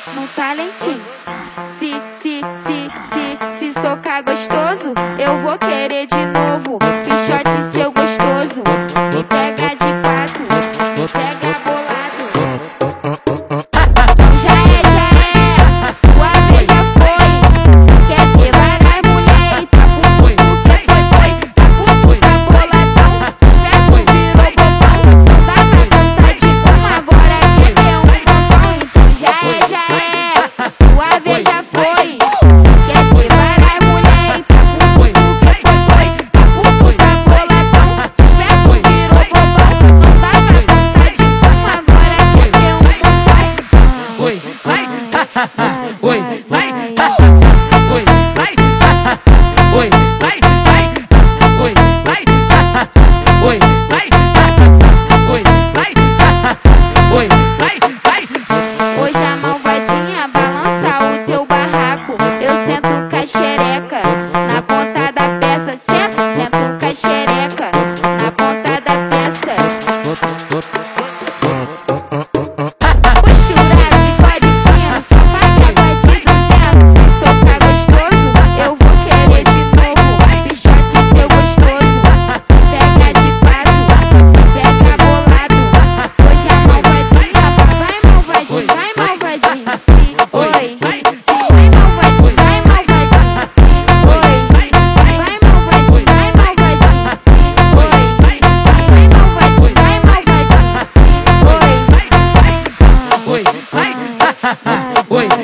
no talentinho. Se socar gostoso, eu vou querer de novo. Pichote seu gostoso, me pega de quatro, me pega bolado. Já é, tua vez já foi. Quer ter várias mulher e tá puto porque foi. Tá puto, tá boladão, esperto virou bobão. Não dá pra contar de uma, agora quer ter um bombom. Então já é, tua vez já foi. Quer ter várias mulher e tá puto porque foi. Tá puto, tá boladão, esperto virou bobão. Não dá pra contar de uma, agora quer ter um bombom. Oi, vai, oi, vai, oi, vai, oi, vai, oi, vai, oi, vai, oi, vai, oi, vai. Hoje a malvadinha balança o teu barraco. Eu sento com a xereca na ponta da peça. Sento com a xereca na ponta da peça. Postura, bigode fino, só pagode do zero. Se socar gostoso, eu vou querer de novo. Pichote seu gostoso, pega de quatro, pega bolado. Hoje a malvadinha vai malvadinho, vai malvadinho. Se foi, vai malvadinho, vai malvadinho. Se foi, vai malvadinho, vai malvadinho. Se foi, vai malvadinho, vai malvadinho. Se foi, Oi, vai, oi,